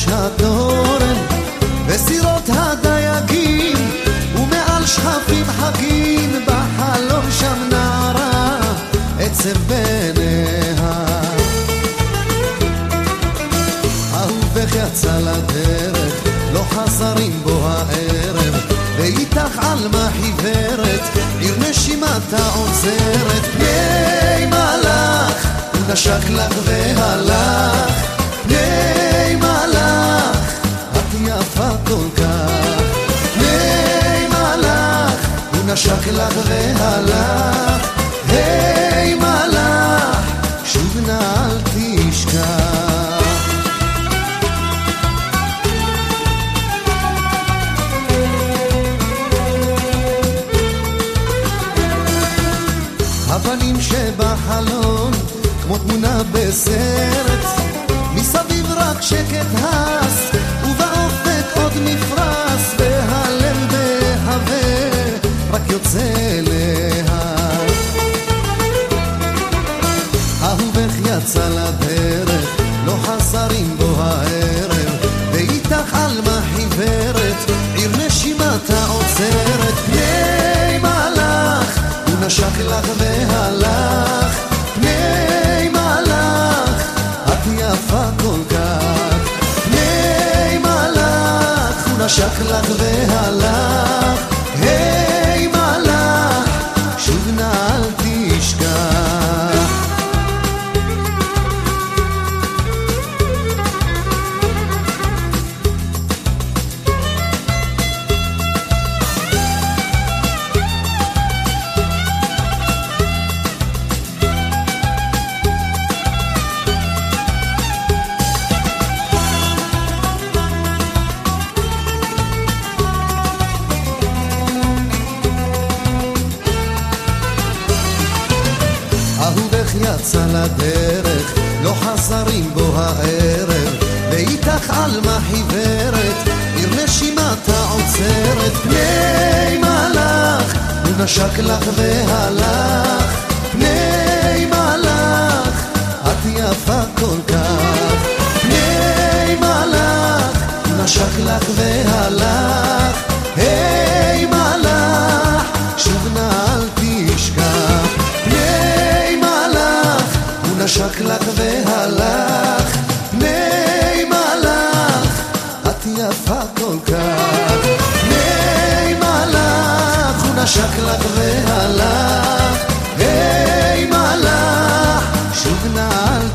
ראש התורן וסירות הדייגים ומעל שחפים חגים בחלום שם נערה עצב בעיניה אהובך יצא לדרך לא חזרים בו הערב ואיתך עלמה חיוורת עיר נשימתה עוזרת פני מלאך הוא נשק לך והלך פני מלאך את יפה כל כך פני מלאך הוא נשק לך והלך היי מלאך שוב נא אל תשכח הפנים שבחלון כמו תמונה בסרט מסביב רק שקט הס ובאופק עוד מפרס והלב בהווה רק יוצא אליה אהובך יצא לדרך לא חסרים בו הערב ואיתך עלמה חיוורת עיר נשימתה עוצרת פני מלאך הוא נשק לך והלך פני מלאך את יפה כל כך פני מלאך הוא נשק לך והלך היי מלאך שוב נא אל תשכח אהובך יצא לדרך לא חזרים בו הערב ואיתך עלמה חיוורת עיר נשימתה עוצרת פני מלאך הוא נשק לך והלך פני מלאך את יפה כל כך פני מלאך הוא נשק לך והלך היי מלאך שוב נא אל תשכח נשק לך והלך פני מלאך את יפה כל כך פני מלאך הוא נשק לך והלך היי מלאך שוב נא אל